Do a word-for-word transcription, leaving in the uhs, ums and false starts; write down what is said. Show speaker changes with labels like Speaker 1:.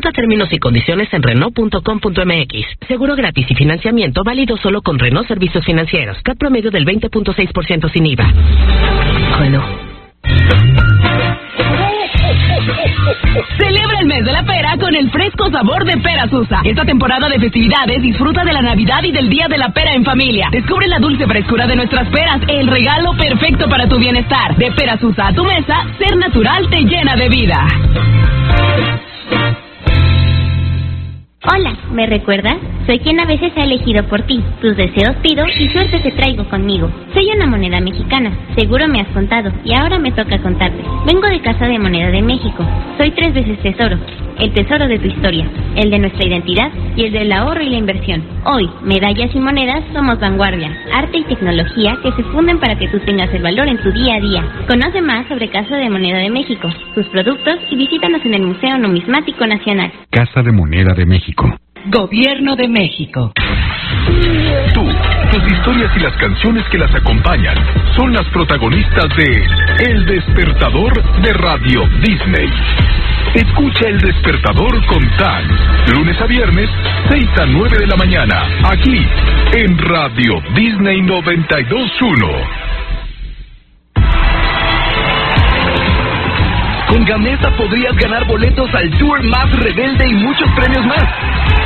Speaker 1: Consulta términos y condiciones en Renault punto com punto m x. Seguro gratis y financiamiento válido solo con Renault Servicios Financieros. C A T promedio del veinte punto seis por ciento sin I V A. Renault.
Speaker 2: Celebra el mes de la pera con el fresco sabor de Pera Susa. Esta temporada de festividades disfruta de la Navidad y del Día de la Pera en familia. Descubre la dulce frescura de nuestras peras, el regalo perfecto para tu bienestar. De Pera Susa a tu mesa, ser natural te llena de vida.
Speaker 3: Hola, ¿me recuerdas? Soy quien a veces ha elegido por ti. Tus deseos pido y suerte te traigo conmigo. Soy una moneda mexicana, seguro me has contado, y ahora me toca contarte. Vengo de Casa de Moneda de México. Soy tres veces tesoro. El tesoro de tu historia, el de nuestra identidad y el del ahorro y la inversión. Hoy, medallas y monedas somos vanguardia, arte y tecnología que se funden para que tú tengas el valor en tu día a día. Conoce más sobre Casa de Moneda de México, sus productos y visítanos en el Museo Numismático Nacional.
Speaker 4: Casa de Moneda de México.
Speaker 2: Gobierno de México.
Speaker 5: Tú, tus historias y las canciones que las acompañan son las protagonistas de El Despertador de Radio Disney. Escucha El Despertador con Tan, lunes a viernes, seis a nueve de la mañana, aquí, en Radio Disney noventa y dos punto uno.
Speaker 6: Con Gamesa podrías ganar boletos al tour más rebelde y muchos premios más.